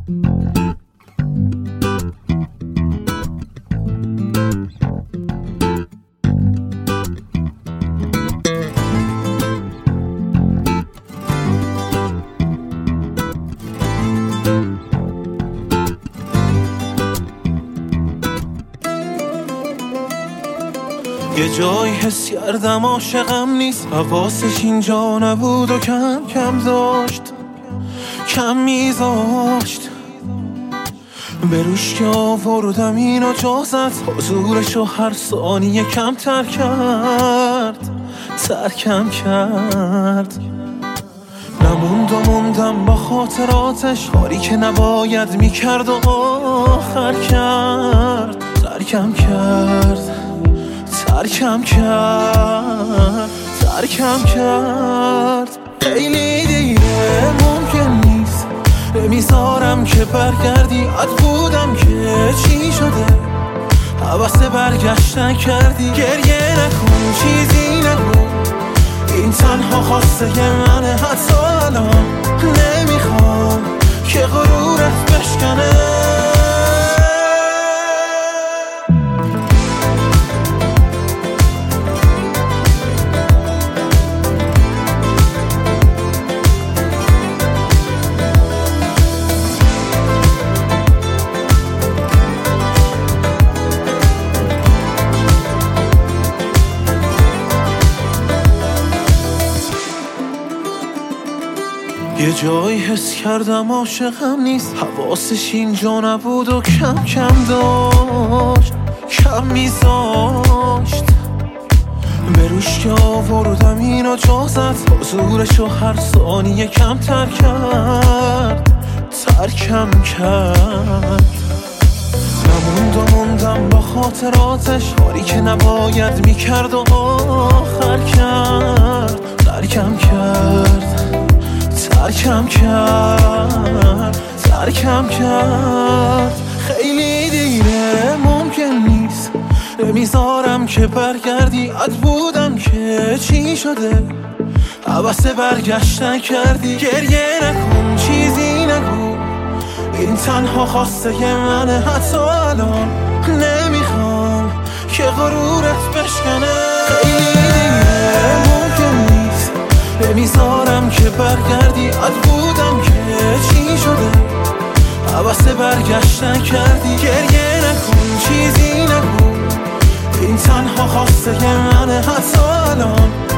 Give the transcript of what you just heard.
یه جایی حس کردم عاشقم نیست، حواسش اینجا نبود و کم کم داشت، کم میذاشت به روش که آوردم اینو جازت، حضورشو هر ثانیه کمتر کرد، ترکم کرد. موندم با خاطراتش، کاری که نباید میکرد و آخر کرد، ترکم کرد، ترکم کرد، ترکم کرد. خیلی دیره، ممکن نیست، نمیذارم که برگردی. عد بودم که چی شده، حوث برگشتن کردی. گریه نکن، چیزی نگو، این تنها خواسته منه. حتی الان نمیخوام که غرورت بشکنه. یه جایی حس کردم عاشقم نیست، حواسش اینجا نبود و کم کم داشت، کم میذاشت به روش که آوردم اینو جازت، حضورشو هر ثانیه کمتر کرد، ترکم کرد. موندم با خاطراتش، کاری که نباید میکرد و آخر کرد، ترکم کرد، ترکم کرد، ترکم کرد. خیلی دیره، ممکن نیست، نمیذارم که برگردی. عد بودم که چی شده، حوث برگشتن کردی. گریه نکن، چیزی نگو، این تنها خواسته منه. حتی الان نمیخوام که غرورت بشکنه. خیلی دیره، ممکن نیست، نمیذارم که برگردی. عد بودم که چی شده، حوث برگشتن کردی. گریه نکن، چیزی نگو، این تنها خواسته منه. حتی الان